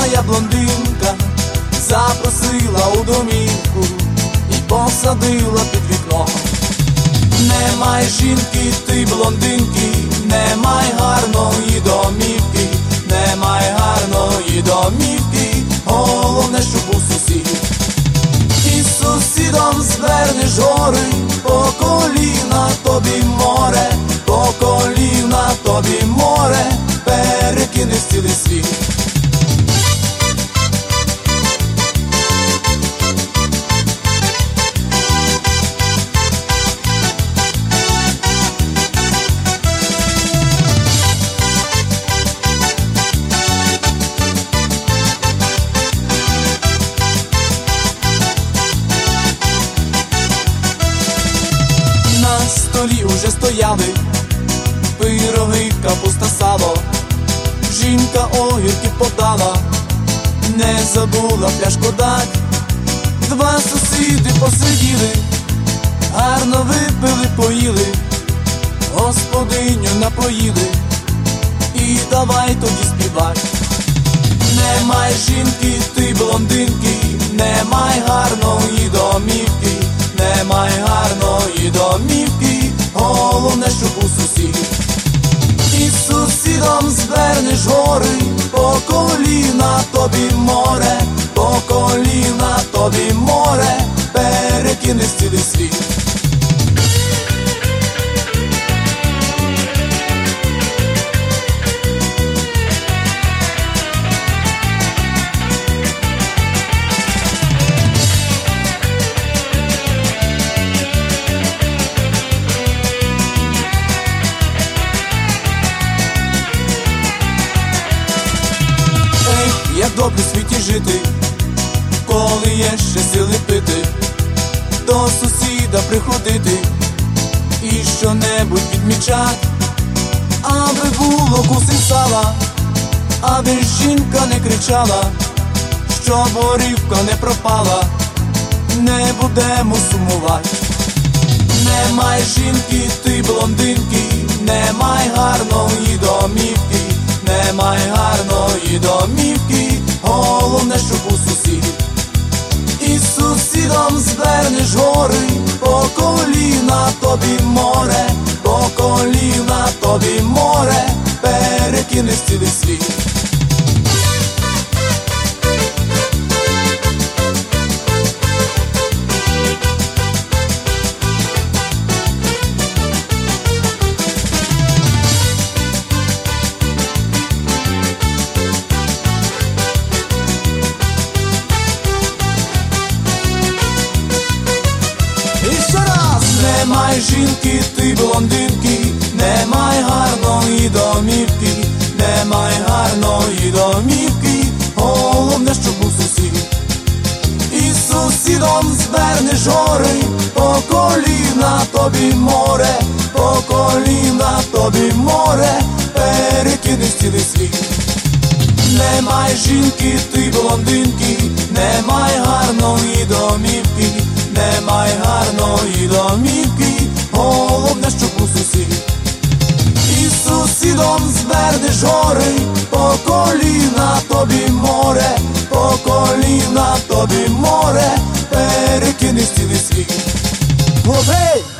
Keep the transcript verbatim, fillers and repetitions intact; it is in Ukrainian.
моя блондинка запросила у домівку і посадила під вікно. Немає жінки, ти блондинки, немає гарної домівки, немає гарної домівки, головне, щоб у сусід. І з сусідом звернеш гори, по коліна тобі море, по коліна тобі море, перекинеш цілий світ. На столі уже стояли пироги, капуста, сало. Жінка огірки подала, не забула пляшку дать. Два сусіди посиділи, гарно випили, поїли, господиню напоїли, і давай тоді співать. Немає жінки, ти блондинки, немає гарної домівки, немає гарної домівки, головне, щоб у сусід. І з сусідом звернеш гори, по коліна тобі море, по коліна тобі море, перекинеш цілий світ. Як добре в світі жити, коли є ще сили пити, до сусіда приходити і що-небудь відмічать, аби було кусень сала, аби жінка не кричала, щоб горівка не пропала, не будемо сумувати. Немає жінки, ти блондинки, немає гарної домівки, немає гарної домівки, головне, щоб у сусід. І з сусідом звернеш гори, по коліна тобі море, по коліна тобі море, перекинеш цілий світ. Немає жінки, ти блондинки, немає гарної домівки, немає гарної домівки, головне, щоб у сусід. І з сусідом звернеш гори, по коліна тобі море, по коліна тобі море, перекинеш цілий світ. Немає жінки, ти блондинки, немає гарної домівки, немає гарної домівки, головне, щоб у сусід. І з сусідом звернеш гори, по коліна тобі море, по коліна тобі море, перекинеш цілий світ. Гей!